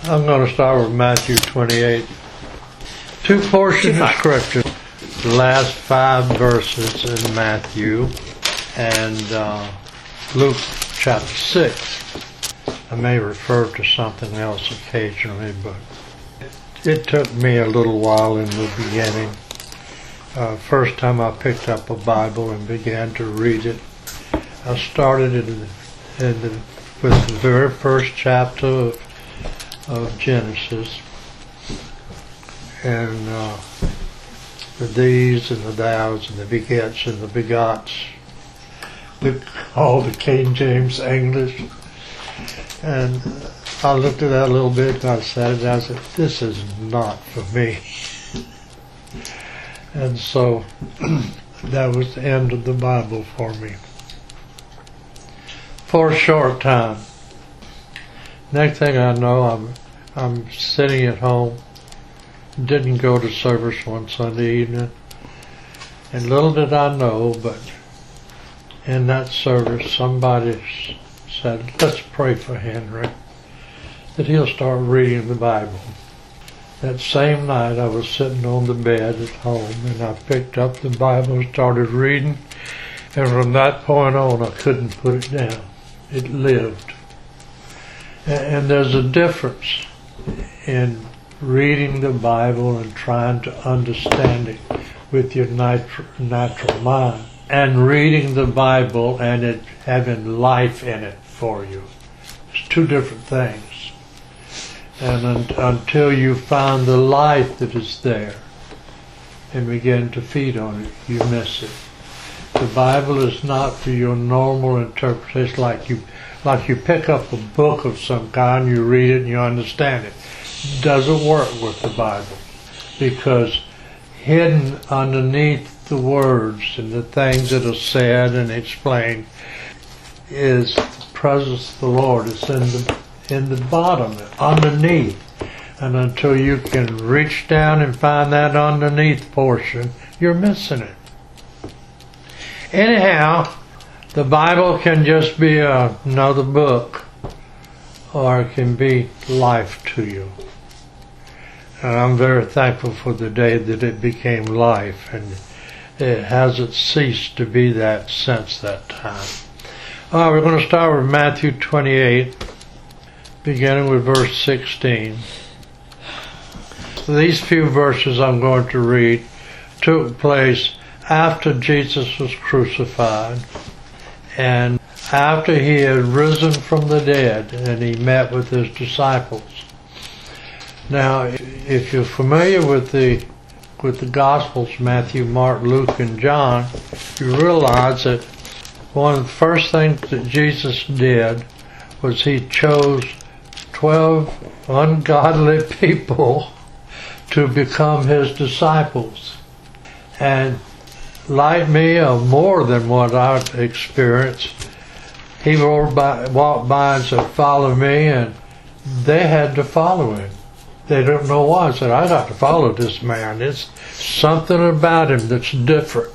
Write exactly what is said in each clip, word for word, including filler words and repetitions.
I'm going to start with Matthew twenty-eight. Two portions of Scripture. The last five verses in Matthew and uh, Luke chapter six. I may refer to something else occasionally, but it took me a little while in the beginning. Uh, first time I picked up a Bible and began to read it, I started in the, in the, with the very first chapter of, of Genesis, and uh, the these and the thous and the begets and the begots, the, all the King James English. And I looked at that a little bit and I sat it down and said, this is not for me. And so that was the end of the Bible for me. For a short time. Next thing I know, I'm, I'm sitting at home. Didn't go to service one Sunday evening. And little did I know, but in that service somebody said, let's pray for Henry, that he'll start reading the Bible. That same night I was sitting on the bed at home and I picked up the Bible and started reading, and from that point on I couldn't put it down. It lived. And there's a difference in reading the Bible and trying to understand it with your natural mind, and reading the Bible and it having life in it for you. It's two different things. And un- until you find the life that is there and begin to feed on it, you miss it. The Bible is not for your normal interpretation, like you like you pick up a book of some kind, you read it and you understand it. It doesn't work with the Bible, because hidden underneath the words and the things that are said and explained is the presence of the Lord. It's in the in the bottom, underneath. And until you can reach down and find that underneath portion, you're missing it. Anyhow, the Bible can just be a, another book, or it can be life to you. And I'm very thankful for the day that it became life, and it hasn't ceased to be that since that time. All right, we're going to start with Matthew twenty-eight, beginning with verse sixteen. These few verses I'm going to read took place after Jesus was crucified and after he had risen from the dead and he met with his disciples. Now, if you're familiar with the with the Gospels, Matthew, Mark, Luke, and John, you realize that one of the first things that Jesus did was he chose twelve ungodly people to become his disciples. And like me, or more than what I've experienced, he walked by, walked by and said, follow me, and they had to follow him. They don't know why. I said, I got to follow this man. It's something about him that's different.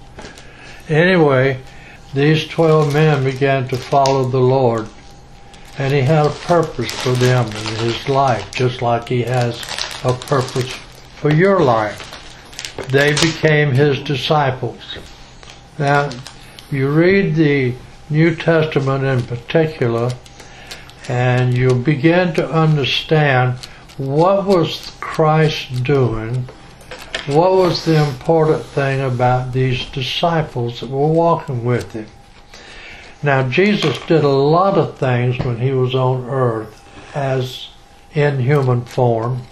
Anyway, these twelve men began to follow the Lord, and he had a purpose for them in his life, just like he has a purpose for your life. They became his disciples. Now, you read the New Testament in particular, and you'll begin to understand what was Christ doing, what was the important thing about these disciples that were walking with him. Now, Jesus did a lot of things when he was on earth as in human form.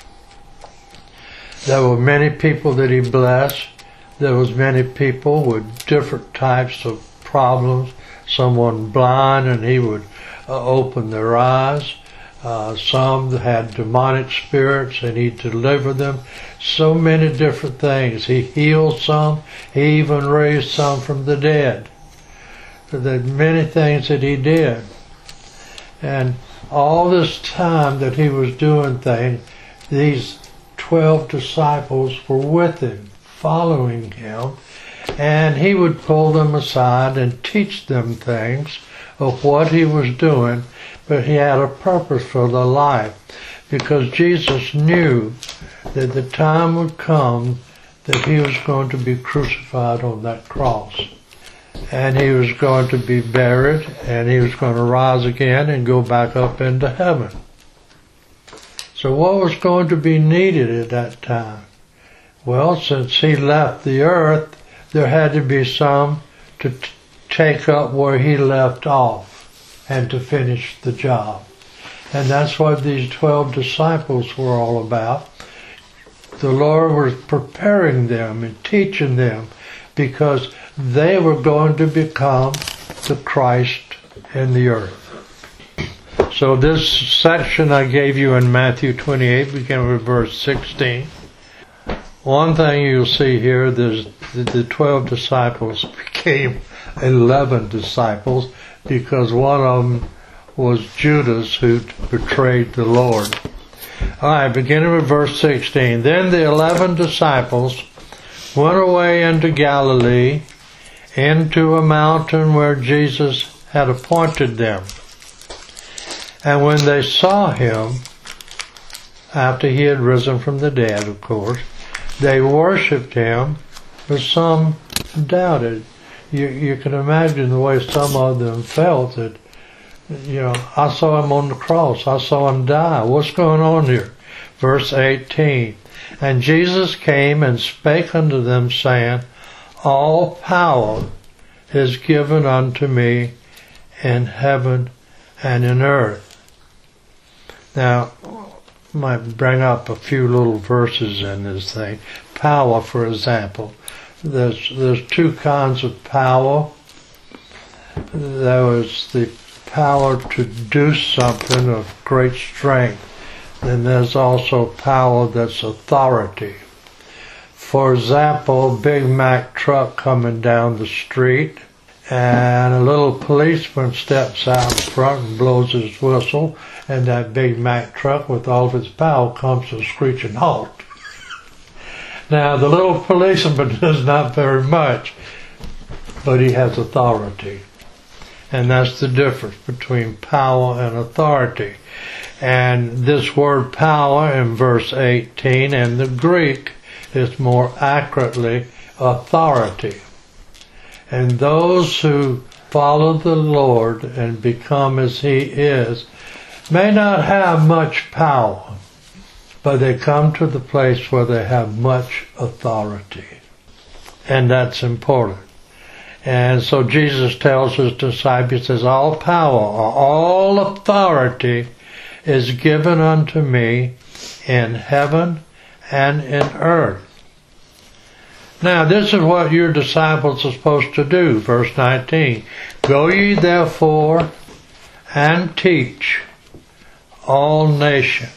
There were many people that he blessed. There was many people with different types of problems. Someone blind and he would uh, open their eyes. Uh, some had demonic spirits and he delivered them. So many different things. He healed some. He even raised some from the dead. There are many things that he did. And all this time that he was doing things, these twelve disciples were with him, following him, and he would pull them aside and teach them things of what he was doing, but he had a purpose for their life. because Jesus knew that the time would come that he was going to be crucified on that cross. And he was going to be buried, and he was going to rise again and go back up into heaven. So what was going to be needed at that time? Well, since he left the earth, there had to be some to t- take up where he left off and to finish the job. And that's what these twelve disciples were all about. The Lord was preparing them and teaching them because they were going to become the Christ in the earth. So this section I gave you in Matthew twenty-eight, beginning with verse sixteen. One thing you'll see here, there's the, the twelve disciples became eleven disciples because one of them was Judas, who betrayed the Lord. All right, beginning with verse sixteen. Then the eleven disciples went away into Galilee, into a mountain where Jesus had appointed them. And when they saw him, after he had risen from the dead, of course, they worshipped him, but some doubted. You, you can imagine the way some of them felt that, you know, I saw him on the cross. I saw him die. What's going on here? Verse eighteen. And Jesus came and spake unto them, saying, All power is given unto me in heaven and in earth. Now, I might bring up a few little verses in this thing. Power, for example. There's, there's two kinds of power. There was the power to do something of great strength. Then there's also power that's authority. For example, a Big Mac truck coming down the street, and a little policeman steps out in front and blows his whistle, and that Big Mac truck with all of its power comes to a screeching halt. Now, the little policeman does not very much, but he has authority. And that's the difference between power and authority. And this word power in verse eighteen in the Greek is more accurately authority. And those who follow the Lord and become as he is may not have much power, but they come to the place where they have much authority. And that's important. And so Jesus tells his disciples, he says, all power, or all authority is given unto me in heaven and in earth. Now, this is what your disciples are supposed to do. Verse nineteen. Go ye therefore and teach all nations.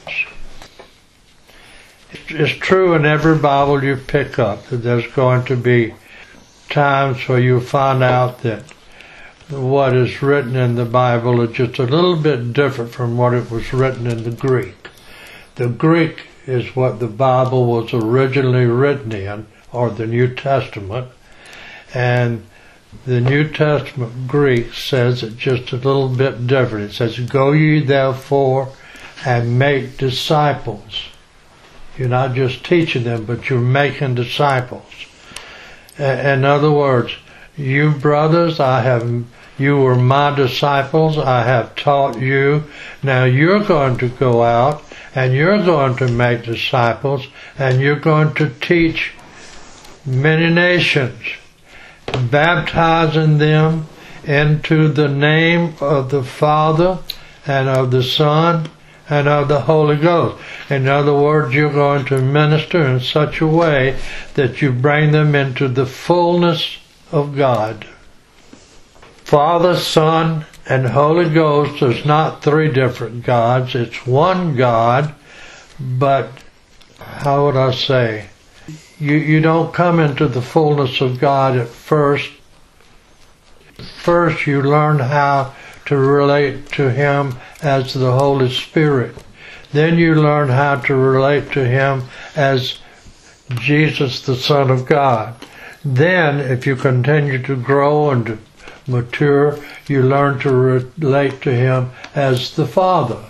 It's true in every Bible you pick up that there's going to be times where you find out that what is written in the Bible is just a little bit different from what it was written in the Greek. The Greek is what the Bible was originally written in, or the New Testament, and the New Testament Greek says it just a little bit different. It says, go ye therefore and make disciples. You're not just teaching them, but you're making disciples. In other words, you brothers, I have, you were my disciples, I have taught you. Now you're going to go out and you're going to make disciples and you're going to teach many nations, baptizing them into the name of the Father and of the Son and of the Holy Ghost. In other words, you're going to minister in such a way that you bring them into the fullness of God. Father, Son, and Holy Ghost is not three different gods. It's one God, but how would I say? You, you don't come into the fullness of God at first. First, you learn how to relate to Him as the Holy Spirit. Then you learn how to relate to Him as Jesus, the Son of God. Then, if you continue to grow and to mature, you learn to relate to Him as the Father.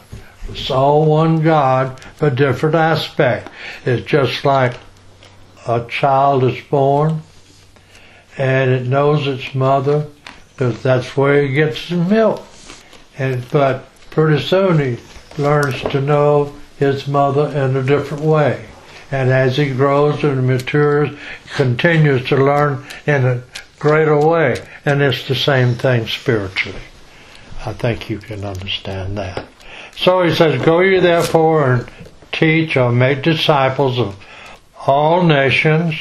It's all one God, but different aspect. It's just like a child is born, and it knows its mother, because that's where it gets its milk. And but pretty soon he learns to know his mother in a different way. And as he grows and matures, continues to learn in a greater way. And it's the same thing spiritually. I think you can understand that. So he says, go ye therefore and teach or make disciples of all nations.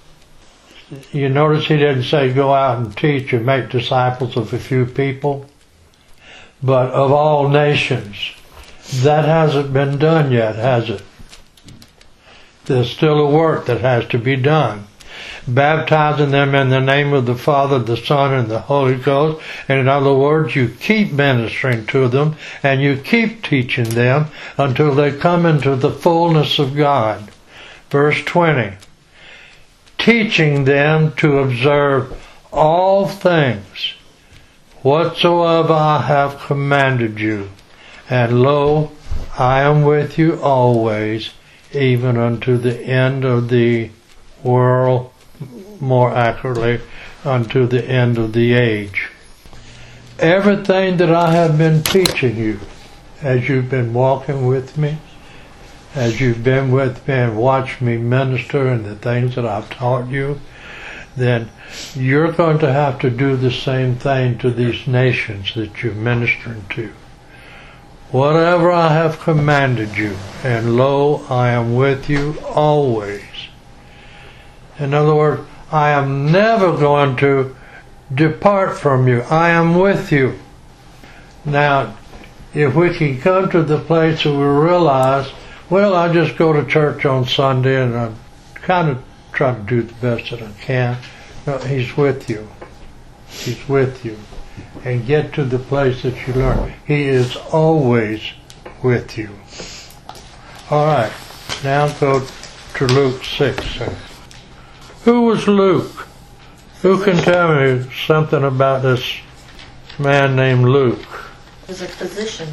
You notice he didn't say go out and teach and make disciples of a few people, but of all nations. That hasn't been done yet, has it? There's still a work that has to be done. Baptizing them in the name of the Father, the Son, and the Holy Ghost. And in other words, you keep ministering to them and you keep teaching them until they come into the fullness of God. Verse twenty. Teaching them to observe all things whatsoever I have commanded you. And lo, I am with you always, even unto the end of the world, more accurately, unto the end of the age. Everything that I have been teaching you, as you've been walking with me, as you've been with me and watched me minister and the things that I've taught you, then you're going to have to do the same thing to these nations that you're ministering to. Whatever I have commanded you, and lo, I am with you always. In other words, I am never going to depart from you. I am with you. Now, if we can come to the place where we realize, well, I just go to church on Sunday and I kind of try to do the best that I can. No, He's with you. He's with you. And get to the place that you learn. He is always with you. All right, now go to Luke six. Who was Luke? Who can tell me something about this man named Luke? He was a physician.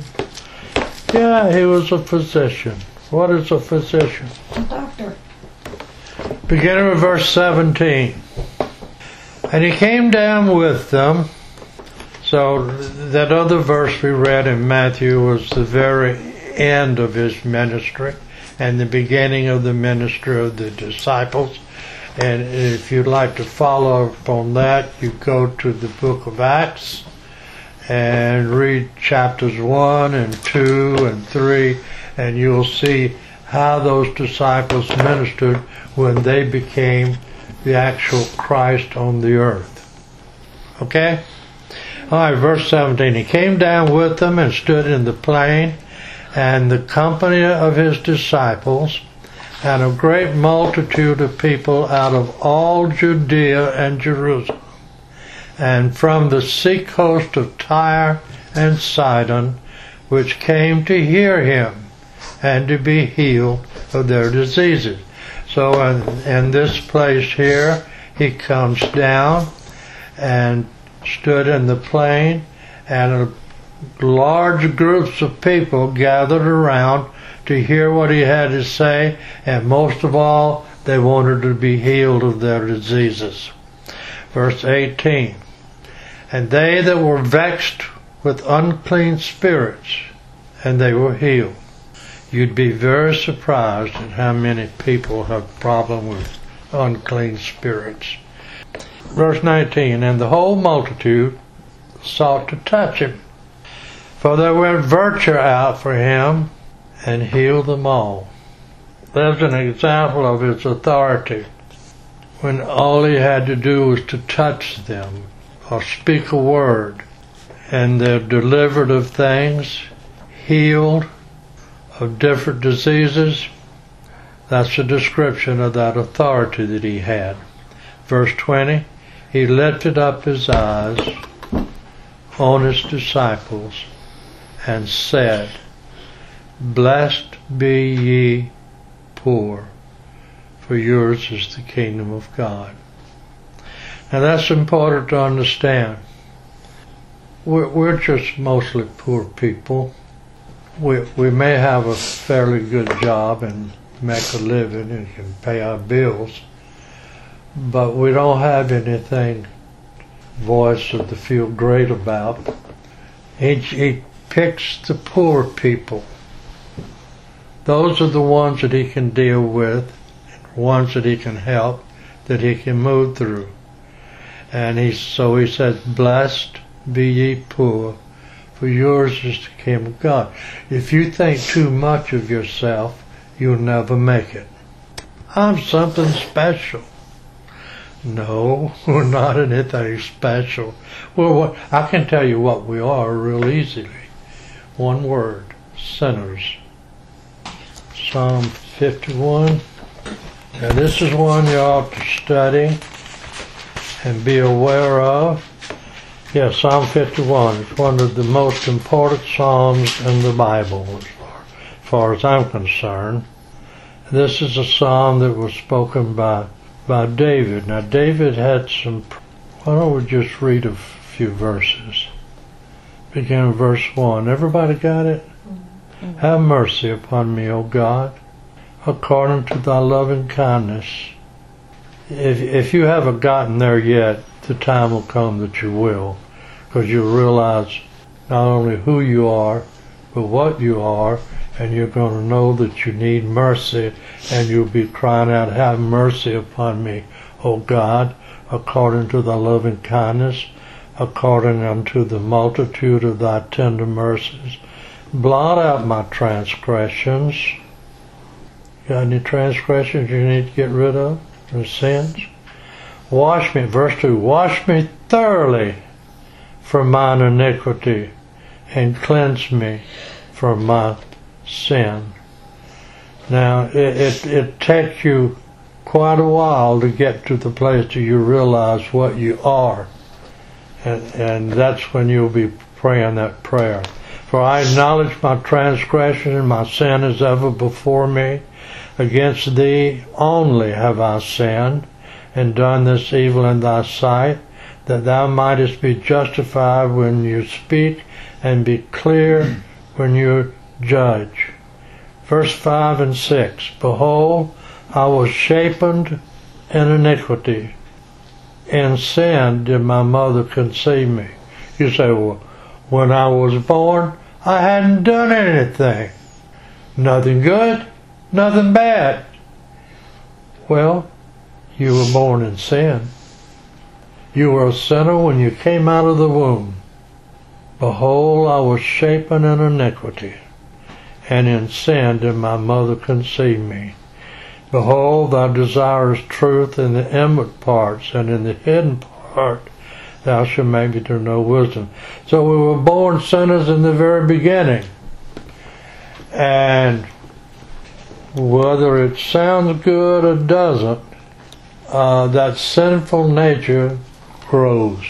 Yeah, he was a physician. What is a physician? A doctor. Beginning with verse seventeen. And he came down with them. So that other verse we read in Matthew was the very end of his ministry and the beginning of the ministry of the disciples. And if you'd like to follow up on that, you go to the book of Acts and read chapters one and two and three, and you'll see how those disciples ministered when they became the actual Christ on the earth. Okay? All right, verse seventeen. He came down with them and stood in the plain, and the company of his disciples, and a great multitude of people out of all Judea and Jerusalem, and from the sea coast of Tyre and Sidon, which came to hear him, and to be healed of their diseases. So in, in this place here, he comes down and stood in the plain, and a large groups of people gathered around to hear what he had to say, and most of all, they wanted to be healed of their diseases. Verse eighteen. And they that were vexed with unclean spirits, and they were healed. You'd be very surprised at how many people have problem with unclean spirits. Verse nineteen. And the whole multitude sought to touch him, for there went virtue out for him, and healed them all. There's an example of his authority, when all he had to do was to touch them, or speak a word, and they're delivered of things, healed of different diseases. That's a description of that authority that he had. Verse twenty. He lifted up his eyes on his disciples and said, Blessed be ye poor, for yours is the kingdom of God. Now that's important to understand. We're, we're just mostly poor people. we, we may have a fairly good job and make a living and can pay our bills, but we don't have anything voice of to feel great about. He, he picks the poor people. Those are the ones that he can deal with, ones that he can help, that he can move through. And he, so he says, blessed be ye poor, for yours is the kingdom of God. If you think too much of yourself, you'll never make it. I'm something special. No, we're not anything special. Well, what, I can tell you what we are real easily. One word, sinners. Psalm fifty-one. Now this is one you ought to study and be aware of. Yeah, Psalm fifty-one is one of the most important psalms in the Bible as far, as far as I'm concerned. This is a psalm that was spoken by, by David. Now David had some, why don't we just read a few verses. Begin with verse one. Everybody got it? Mm-hmm. Have mercy upon me, O God, according to thy loving kindness. If, if you haven't gotten there yet, the time will come that you will, because you'll realize not only who you are, but what you are, and you're going to know that you need mercy, and you'll be crying out, have mercy upon me, O God, according to thy loving kindness, according unto the multitude of thy tender mercies. Blot out my transgressions. Got any transgressions you need to get rid of? Or sins? Wash me, verse two, wash me thoroughly from mine iniquity, and cleanse me from my sin. Now, it, it, it takes you quite a while to get to the place that you realize what you are. And, and that's when you'll be praying that prayer. For I acknowledge my transgression, and my sin is ever before me. Against thee only have I sinned, and done this evil in thy sight, that thou mightest be justified when you speak, and be clear when you judge. Verse five and six. Behold, I was shapen in iniquity. In sin did my mother conceive me. You say, well, when I was born, I hadn't done anything. Nothing good, nothing bad. Well, you were born in sin. You were a sinner when you came out of the womb. Behold, I was shapen in iniquity, and in sin did my mother conceive me. Behold, thou desirest truth in the inward parts, and in the hidden part thou shalt make me to know wisdom. So we were born sinners in the very beginning. And whether it sounds good or doesn't, uh, that sinful nature grows.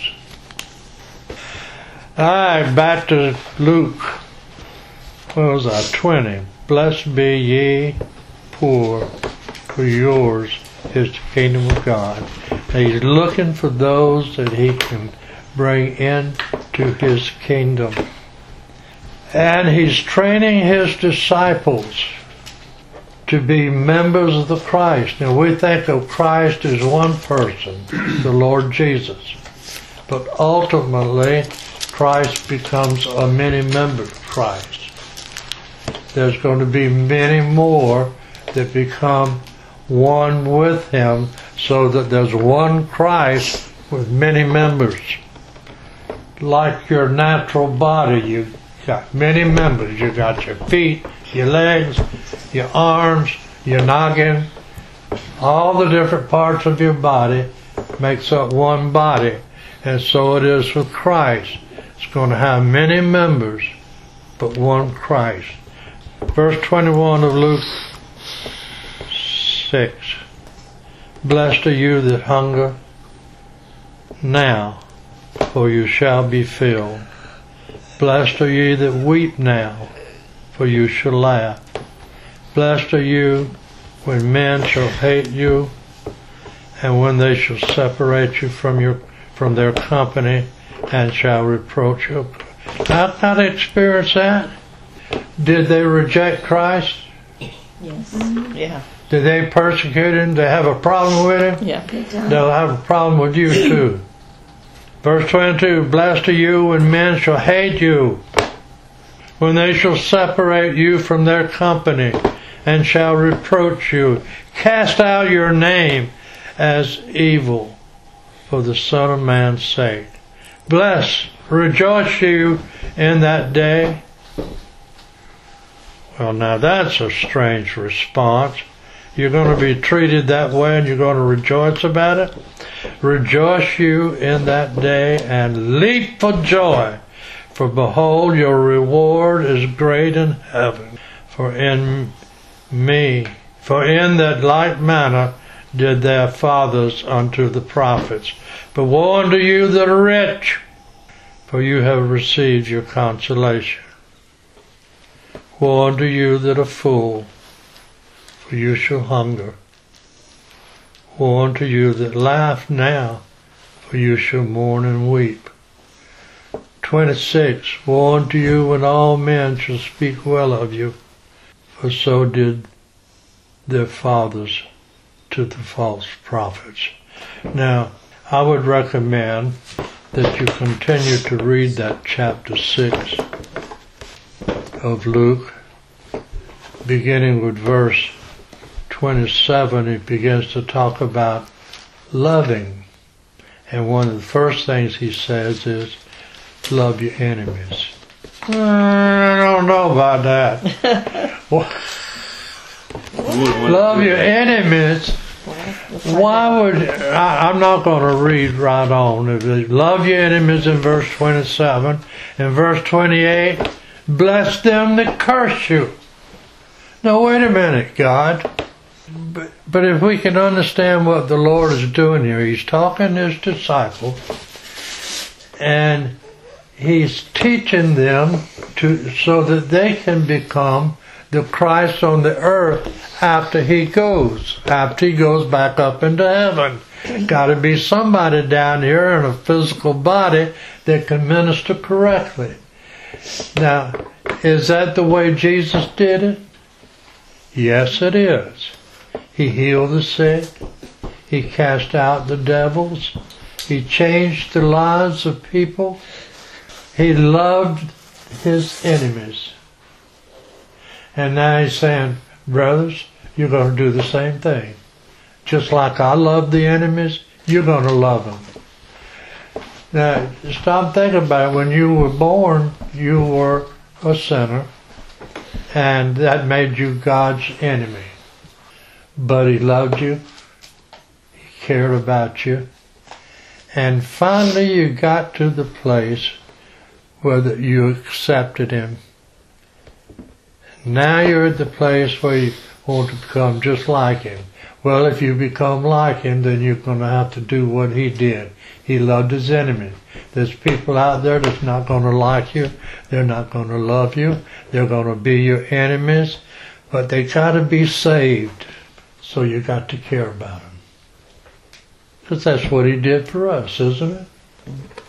Alright, back to Luke. What was that? twenty. Blessed be ye poor, for yours is the kingdom of God. And he's looking for those that he can bring into his kingdom. And he's training his disciples to be members of the Christ. Now we think of Christ as one person, the Lord Jesus. But ultimately, Christ becomes a many-membered Christ. There's going to be many more that become one with him, so that there's one Christ with many members. Like your natural body, you got many members. You got your feet, your legs, your arms, your noggin. All the different parts of your body makes up one body. And so it is with Christ. It's going to have many members, but one Christ. Verse twenty-one of Luke six. Blessed are you that hunger now, for you shall be filled. Blessed are ye that weep now, for you shall laugh. Blessed are you when men shall hate you, and when they shall separate you from your from their company, and shall reproach you. How can I experience that? did they reject Christ? Yes. Yeah. Did they persecute him? Did they have a problem with him? Yeah. They'll have a problem with you too. Verse twenty-two, blessed are you when men shall hate you, when they shall separate you from their company, and shall reproach you, cast out your name as evil for the Son of Man's sake. Bless, rejoice you in that day. Well, now that's a strange response. You're going to be treated that way and you're going to rejoice about it? Rejoice you in that day and leap for joy, for behold, your reward is great in heaven. For in me, for in that like manner did their fathers unto the prophets. But woe unto you that are rich, for you have received your consolation. Woe unto you that are full, for you shall hunger. Woe unto you that laugh now, for you shall mourn and weep. twenty-six. Woe unto you when all men shall speak well of you, for so did their fathers to the false prophets. Now, I would recommend that you continue to read that chapter six of Luke, beginning with verse twenty-seven. It begins to talk about loving. And one of the first things he says is, love your enemies. I don't know about that. Love your enemies. Why would I, I'm not going to read right on. Love your enemies in verse twenty-seven. In verse twenty-eight, bless them that curse you. Now wait a minute, God. But, but if we can understand what the Lord is doing here, He's talking to His disciples, and He's teaching them to so that they can become the Christ on the earth after He goes, after He goes back up into heaven. Got to be somebody down here in a physical body that can minister correctly. Now, is that the way Jesus did it? Yes, it is. He healed the sick. He cast out the devils. He changed the lives of people. He loved His enemies. And now He's saying, brothers, you're going to do the same thing. Just like I love the enemies, you're going to love them. Now, stop thinking about it. When you were born, you were a sinner, and that made you God's enemy. But He loved you. He cared about you. And finally you got to the place where the, you accepted Him. Now you're at the place where you want to become just like Him. Well, if you become like Him, then you're going to have to do what He did. He loved His enemies. There's people out there that's not going to like you. They're not going to love you. They're going to be your enemies. But they got to be saved. So you got to care about them. Because that's what He did for us, isn't it?